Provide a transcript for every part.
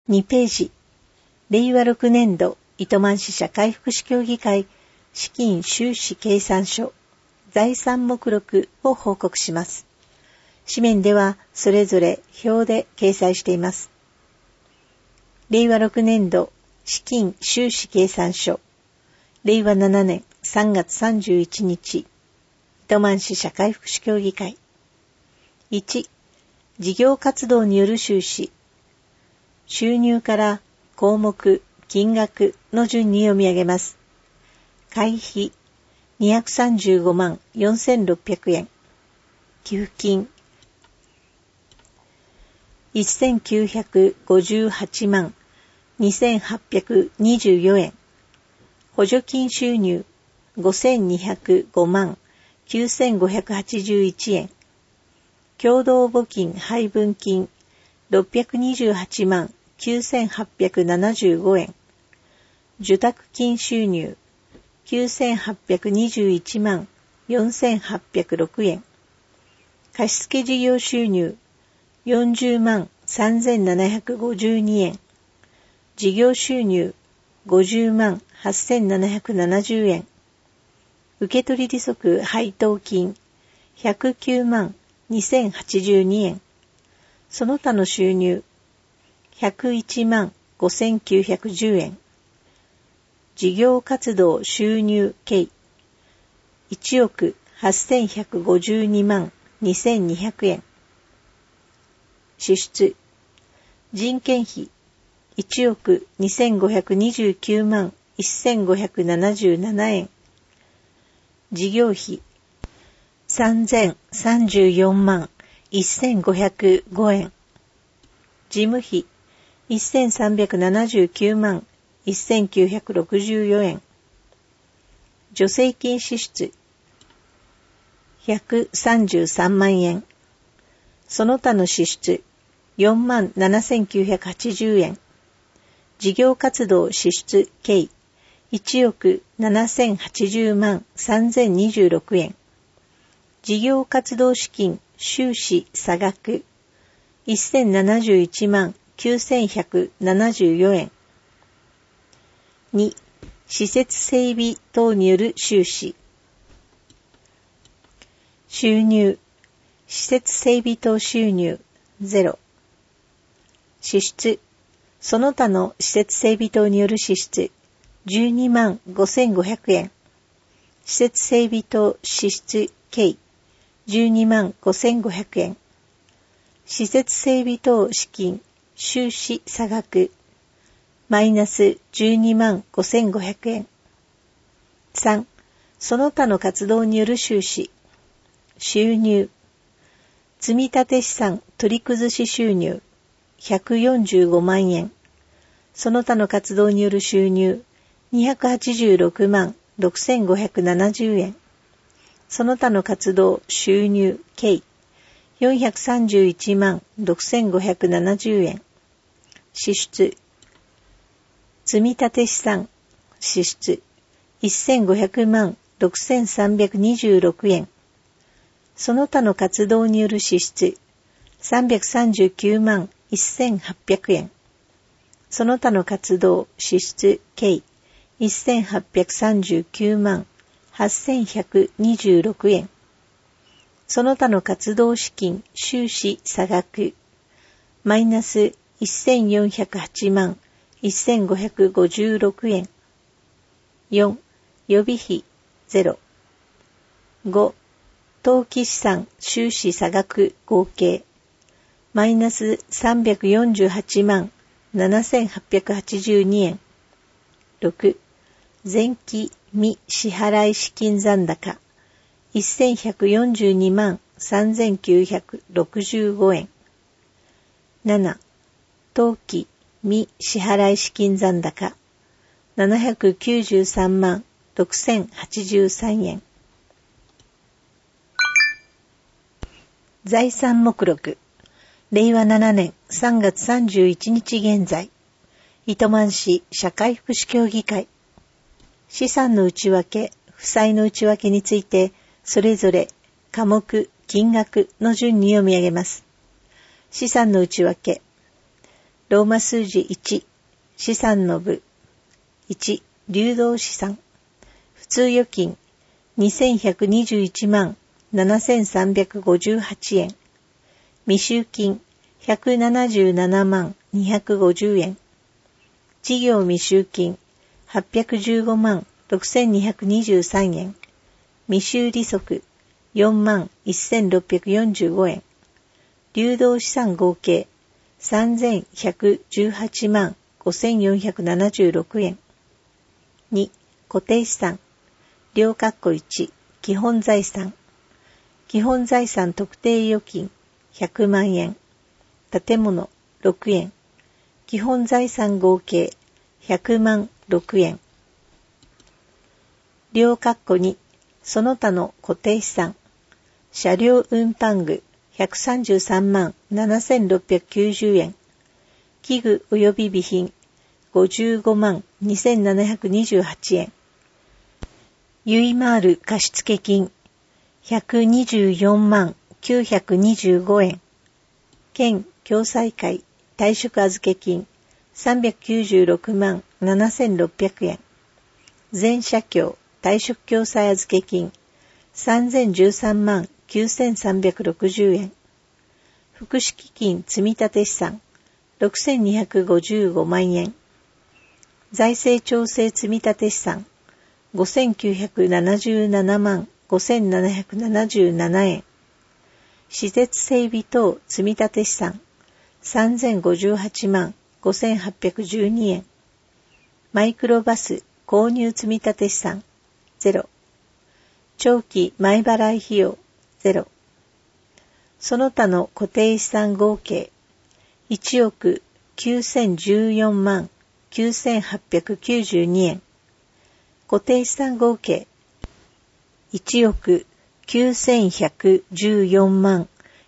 2ページ、令和6年度糸満市社会福祉協議会資金収支計算書財産目録を報告します。紙面ではそれぞれ表で掲載しています。令和6年度資金収支計算書令和7年3月31日糸満市社会福祉協議会。1、事業活動による収支。収入から項目、金額の順に読み上げます。会費235万4600円。給付金1958万2824円。補助金収入5205万9581円。共同募金配分金628万9875円。受託金収入9821万4806円。貸付事業収入40万3752円。事業収入50万8770円。受取利息配当金109万2082円。その他の収入101万5910円。事業活動収入計1億8152万2200円。支出人件費1億2529万1577円。事業費3034万1505円。事務費1379万1964円。助成金支出133万円。その他の支出4万7980円。事業活動支出計1億7080万3026円。事業活動資金収支差額1071万9174円。2、施設整備等による収支。収入、施設整備等収入0。支出、その他の施設整備等による支出12万5500円。施設整備等支出計12万5500円。施設整備等資金収支差額マイナス12万5500円。3、その他の活動による収支。収入、積立資産取り崩し収入145万円。その他の活動による収入286万6570円。その他の活動収入計431万6570円。支出、積立資産支出1500万6326円。その他の活動による支出339万1800円。その他の活動支出計1839万8126円。その他の活動資金収支差額マイナス1408万1556円。4、予備費0。5、当期資産収支差額合計マイナス348万7882円。6、前期未支払い資金残高1142万3965円。7、当期未支払い資金残高793万6083円。財産目録令和7年3月31日現在糸満市社会福祉協議会。資産の内訳、負債の内訳についてそれぞれ科目、金額の順に読み上げます。資産の内訳ローマ数字1、資産の部。1、流動資産。普通預金、2121万7358円。未収金、177万250円。事業未収金、815万6223円。未収利息、4万1645円。流動資産合計、3118万5476円。2、固定資産。両括弧1、基本財産。基本財産特定預金、100万円。建物、6円。基本財産合計、100万6円。両括弧2、その他の固定資産。車両運搬具、133万7690円。器具及び備品、55万2728円。ユイマール貸付金、124万925円。県共済会退職預金、396万7600円。全社協退職共済預金、3013万9360円。福祉基金積立資産、6255万円。財政調整積立資産、5977万5777円。施設整備等積立資産、3058万5812円。マイクロバス購入積立資産、0。長期前払い費用、0。その他の固定資産合計、1億9014万9892円。固定資産合計、1億9114万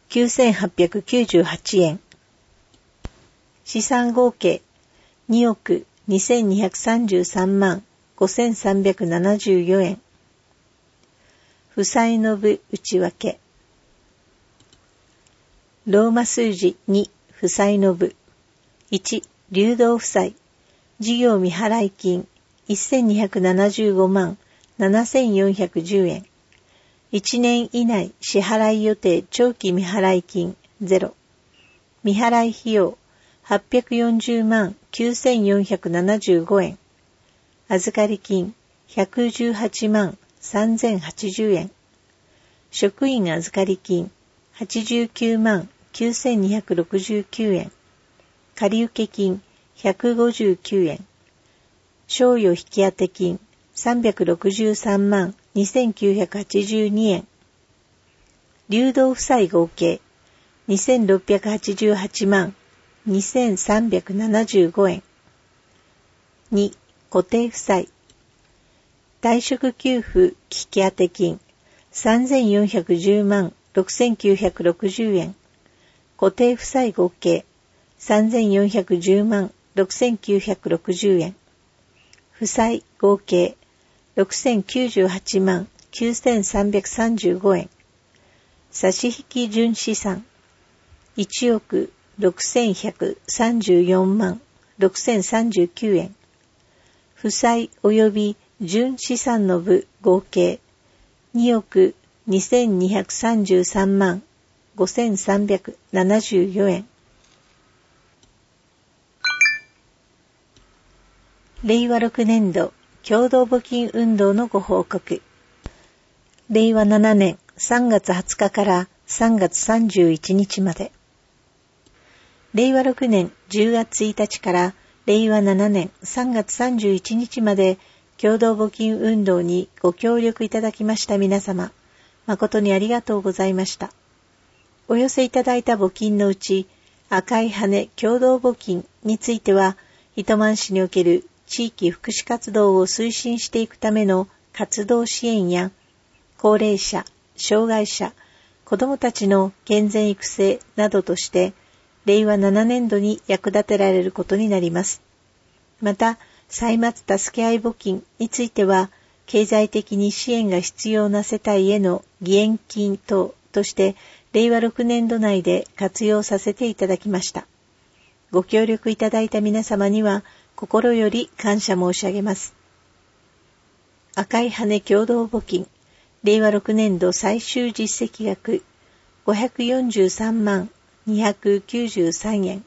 9898円。資産合計、2億2233万5374円。負債の部内訳。ローマ数字2、負債の部。1、流動負債。事業未払い金、1275万7410円。1年以内支払い予定長期未払い金、0。未払い費用、840万9475円。預かり金、118万3080円。職員預かり金、89万9269円。借受金、159円。賞与引当金、363万2982円。流動負債合計、2688万2375円。2、固定負債。退職給付引当金、3410万6960円。固定負債合計、3410万6960円。負債合計、6098万9335円。差引純資産、1億6134万6039円。負債及び純資産の部合計、2億2233万5374円。令和6年度共同募金運動のご報告。令和7年3月20日から3月31日まで。令和6年10月1日から令和7年3月31日まで共同募金運動にご協力いただきました皆様、誠にありがとうございました。お寄せいただいた募金のうち、赤い羽共同募金については、糸満市における地域福祉活動を推進していくための活動支援や、高齢者、障害者、子どもたちの健全育成などとして、令和7年度に役立てられることになります。また、歳末助け合い募金については、経済的に支援が必要な世帯への義援金等として、令和6年度内で活用させていただきました。 ご協力いただいた皆様には心より感謝申し上げます。赤い羽共同募金、令和6年度最終実績額543万293円。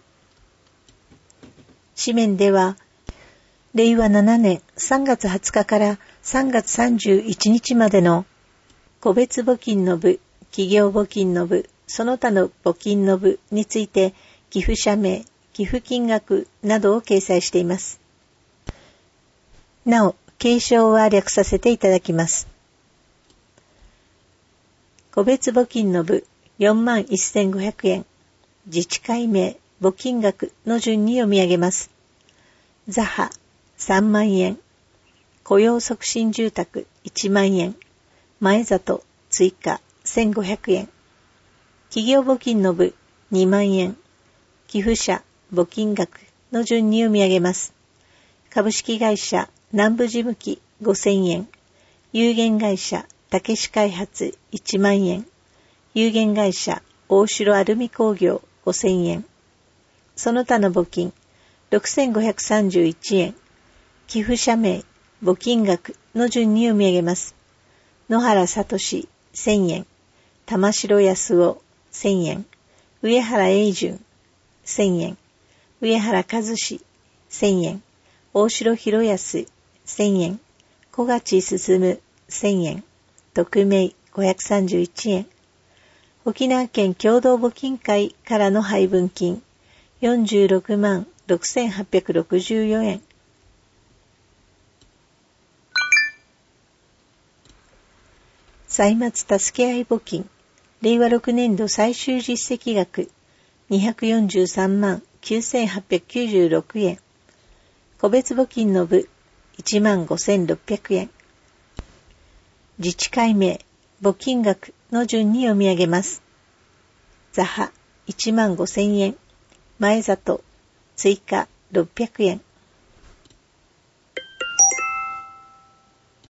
紙面では、令和7年3月20日から3月31日までの個別募金の部、企業募金の部、その他の募金の部について寄付者名、寄付金額などを掲載しています。なお、継承は略させていただきます。個別募金の部41,500円、自治会名、募金額の順に読み上げます。ザハ3万円、雇用促進住宅1万円、前里追加1,500円、企業募金の部2万円、寄付者募金額の順に読み上げます。株式会社南部事務機5,000円、有限会社たけし開発1万円、有限会社大城アルミ工業5,000円、その他の募金6,531円、寄付者名、募金額の順に読み上げます。野原聡1,000円、玉城康夫1,000円、上原英順1,000円、上原和志1,000円、大城博康1,000円、小勝進1,000円、匿名531円、沖縄県共同募金会からの配分金46万6,864円。歳末助け合い募金、令和6年度最終実績額243万9,896円。個別募金の部15,600円。自治会名、募金額の順に読み上げます。ザハ15,000円、前里追加600円、